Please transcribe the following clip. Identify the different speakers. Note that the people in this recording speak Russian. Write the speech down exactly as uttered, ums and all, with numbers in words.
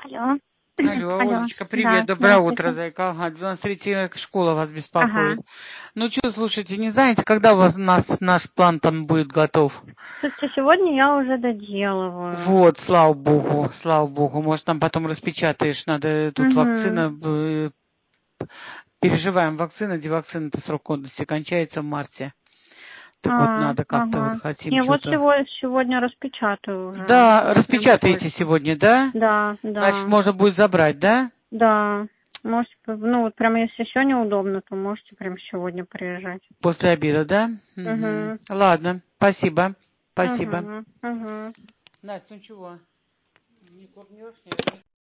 Speaker 1: Алло.
Speaker 2: Алло,
Speaker 1: Алло.
Speaker 2: Олечка, привет,
Speaker 1: Да,
Speaker 2: доброе утро,
Speaker 1: здравствуйте.
Speaker 2: зайка. Ага, двадцать третья школа вас
Speaker 1: Ага.
Speaker 2: беспокоит. Ну что, слушайте, не знаете, когда у вас нас, наш план там будет готов?
Speaker 1: Слушайте, сегодня я уже доделываю.
Speaker 2: Вот, слава богу, слава богу. Может, там потом распечатаешь, надо тут
Speaker 1: Угу.
Speaker 2: вакцина. э, Переживаем, вакцина, где вакцина-то срок годности кончается в марте. Так вот,
Speaker 1: А,
Speaker 2: надо как-то вот
Speaker 1: ага.
Speaker 2: хотим
Speaker 1: Не, вот
Speaker 2: что-то.
Speaker 1: сегодня, сегодня распечатаю уже.
Speaker 2: Да,
Speaker 1: Вот прям
Speaker 2: распечатаете
Speaker 1: точно.
Speaker 2: сегодня, да?
Speaker 1: Да,
Speaker 2: Значит,
Speaker 1: да,
Speaker 2: можно будет забрать, да?
Speaker 1: да. Можете, ну вот прям если сегодня удобно, то можете прям сегодня приезжать.
Speaker 2: После обеда, да? Угу.
Speaker 1: Угу.
Speaker 2: Ладно, спасибо, спасибо.
Speaker 1: Угу. Угу.
Speaker 2: Настя, ну чего? Не курнешь, не